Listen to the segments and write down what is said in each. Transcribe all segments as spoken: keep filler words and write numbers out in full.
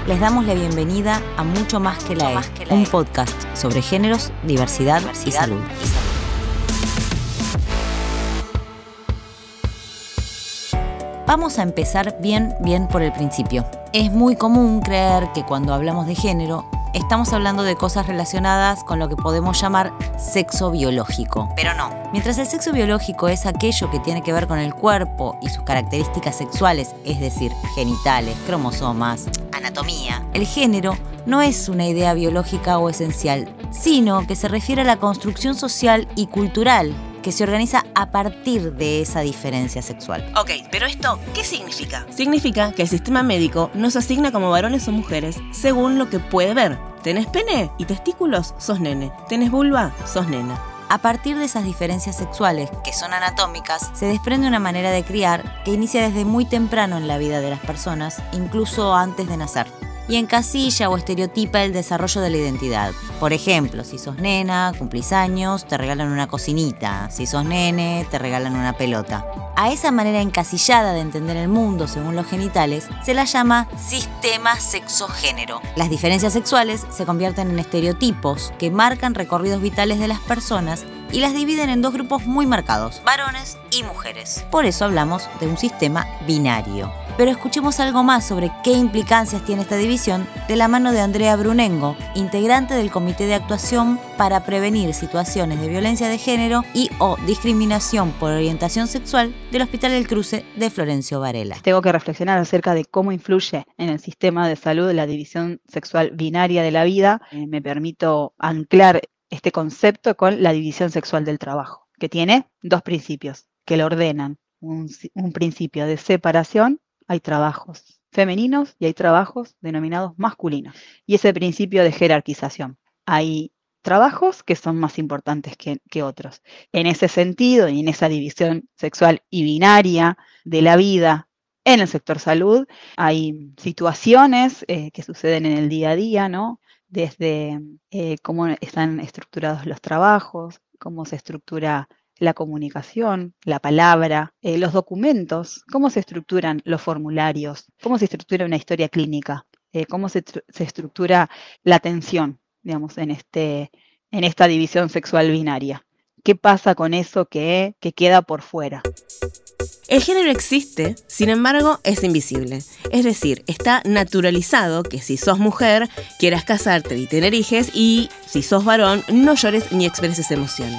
Les damos la bienvenida a Mucho Más que la E, un podcast sobre géneros, diversidad, diversidad y salud. Y salud. Vamos a empezar bien, bien por el principio. Es muy común creer que cuando hablamos de género, estamos hablando de cosas relacionadas con lo que podemos llamar sexo biológico. Pero no. Mientras el sexo biológico es aquello que tiene que ver con el cuerpo y sus características sexuales, es decir, genitales, cromosomas, anatomía, el género no es una idea biológica o esencial, sino que se refiere a la construcción social y cultural que se organiza a partir de esa diferencia sexual. Ok, pero esto, ¿qué significa? Significa que el sistema médico nos asigna como varones o mujeres según lo que puede ver. ¿Tenés pene y testículos? Sos nene. ¿Tenés vulva? Sos nena. A partir de esas diferencias sexuales, que son anatómicas, se desprende una manera de criar que inicia desde muy temprano en la vida de las personas, incluso antes de nacer, y encasilla o estereotipa el desarrollo de la identidad. Por ejemplo, si sos nena, cumplís años, te regalan una cocinita. Si sos nene, te regalan una pelota. A esa manera encasillada de entender el mundo según los genitales se la llama sistema sexo-género. Las diferencias sexuales se convierten en estereotipos que marcan recorridos vitales de las personas y las dividen en dos grupos muy marcados, varones y mujeres. Por eso hablamos de un sistema binario. Pero escuchemos algo más sobre qué implicancias tiene esta división de la mano de Andrea Brunengo, integrante del Comité de Actuación para Prevenir Situaciones de Violencia de Género y o Discriminación por Orientación Sexual del Hospital El Cruce de Florencio Varela. Tengo que reflexionar acerca de cómo influye en el sistema de salud la división sexual binaria de la vida. Eh, me permito anclar este concepto con la división sexual del trabajo, que tiene dos principios que lo ordenan. Un, un principio de separación. Hay trabajos femeninos y hay trabajos denominados masculinos. Y ese principio de jerarquización. Hay trabajos que son más importantes que, que otros. En ese sentido y en esa división sexual y binaria de la vida en el sector salud, hay situaciones eh, que suceden en el día a día, ¿no? Desde eh, cómo están estructurados los trabajos, cómo se estructura la comunicación, la palabra, eh, los documentos, cómo se estructuran los formularios, cómo se estructura una historia clínica, eh, cómo se, se estructura la atención, digamos, en, este, en esta división sexual binaria. ¿Qué pasa con eso que, que queda por fuera? El género existe, sin embargo, es invisible. Es decir, está naturalizado que si sos mujer, quieras casarte y tener hijos, y si sos varón, no llores ni expreses emociones.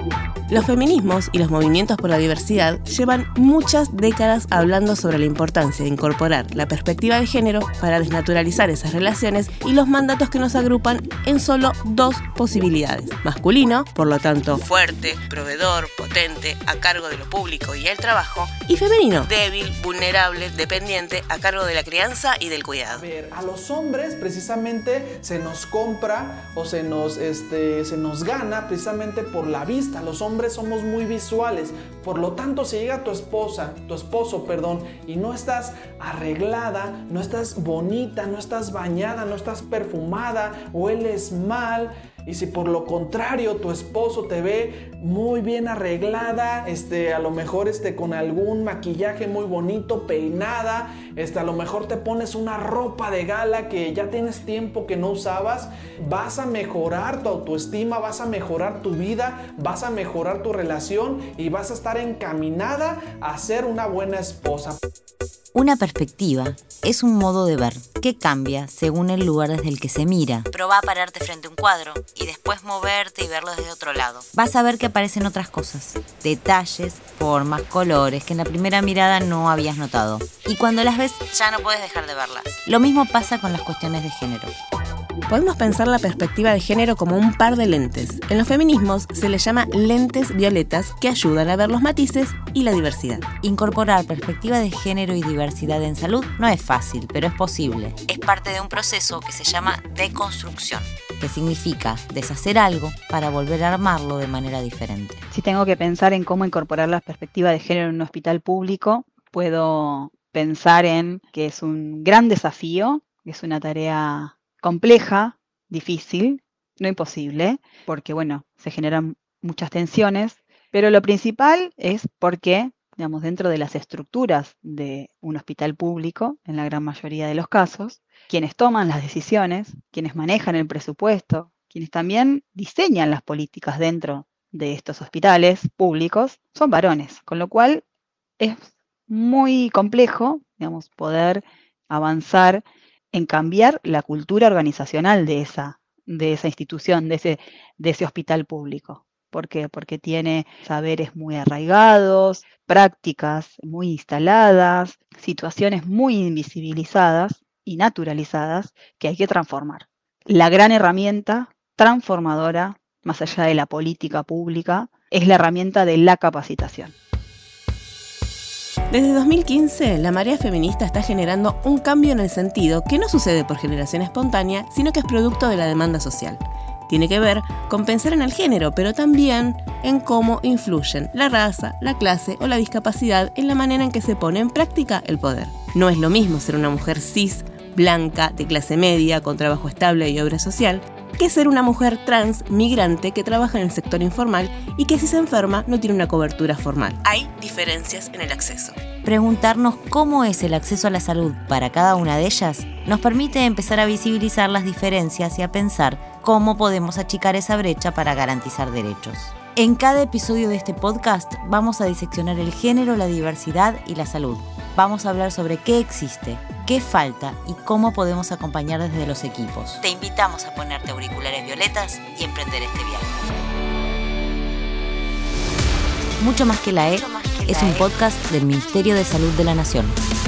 Los feminismos y los movimientos por la diversidad llevan muchas décadas hablando sobre la importancia de incorporar la perspectiva de género para desnaturalizar esas relaciones y los mandatos que nos agrupan en solo dos posibilidades. Masculino, por lo tanto, fuerte, proveedor, potente, a cargo de lo público y el trabajo, y femenino, débil, vulnerable, dependiente, a cargo de la crianza y del cuidado. A ver, a los hombres precisamente se nos compra o se nos, este, se nos gana precisamente por la vista. Los hombres somos muy visuales, por lo tanto si llega tu esposa, tu esposo, perdón, y no estás arreglada, no estás bonita, no estás bañada, no estás perfumada, hueles mal, y si por lo contrario tu esposo te ve muy bien arreglada, este, a lo mejor este, con algún maquillaje muy bonito, peinada, este, a lo mejor te pones una ropa de gala que ya tienes tiempo que no usabas, vas a mejorar tu autoestima, vas a mejorar tu vida, vas a mejorar tu relación y vas a estar encaminada a ser una buena esposa. Una perspectiva es un modo de ver que cambia según el lugar desde el que se mira. Probá a pararte frente a un cuadro y después moverte y verlo desde otro lado. Vas a ver que aparecen otras cosas, detalles, formas, colores que en la primera mirada no habías notado. Y cuando las ves ya no puedes dejar de verlas. Lo mismo pasa con las cuestiones de género. Podemos pensar la perspectiva de género como un par de lentes. En los feminismos se les llama lentes violetas que ayudan a ver los matices y la diversidad. Incorporar perspectiva de género y diversidad en salud no es fácil, pero es posible. Es parte de un proceso que se llama deconstrucción, que significa deshacer algo para volver a armarlo de manera diferente. Si tengo que pensar en cómo incorporar la perspectiva de género en un hospital público, puedo pensar en que es un gran desafío, que es una tarea compleja, difícil, no imposible, porque bueno, se generan muchas tensiones, pero lo principal es porque digamos, dentro de las estructuras de un hospital público, en la gran mayoría de los casos, quienes toman las decisiones, quienes manejan el presupuesto, quienes también diseñan las políticas dentro de estos hospitales públicos, son varones, con lo cual es muy complejo, digamos, poder avanzar en cambiar la cultura organizacional de esa, de esa institución, de ese, de ese hospital público. ¿Por qué? Porque tiene saberes muy arraigados, prácticas muy instaladas, situaciones muy invisibilizadas y naturalizadas que hay que transformar. La gran herramienta transformadora, más allá de la política pública, es la herramienta de la capacitación. Desde dos mil quince, la marea feminista está generando un cambio en el sentido que no sucede por generación espontánea, sino que es producto de la demanda social. Tiene que ver con pensar en el género, pero también en cómo influyen la raza, la clase o la discapacidad en la manera en que se pone en práctica el poder. No es lo mismo ser una mujer cis, blanca, de clase media, con trabajo estable y obra social, que ser una mujer trans, migrante, que trabaja en el sector informal y que si se enferma no tiene una cobertura formal. Hay diferencias en el acceso. Preguntarnos cómo es el acceso a la salud para cada una de ellas nos permite empezar a visibilizar las diferencias y a pensar cómo podemos achicar esa brecha para garantizar derechos. En cada episodio de este podcast vamos a diseccionar el género, la diversidad y la salud. Vamos a hablar sobre qué existe, qué falta y cómo podemos acompañar desde los equipos. Te invitamos a ponerte auriculares violetas y emprender este viaje. Mucho más que la E es un podcast del Ministerio de Salud de la Nación.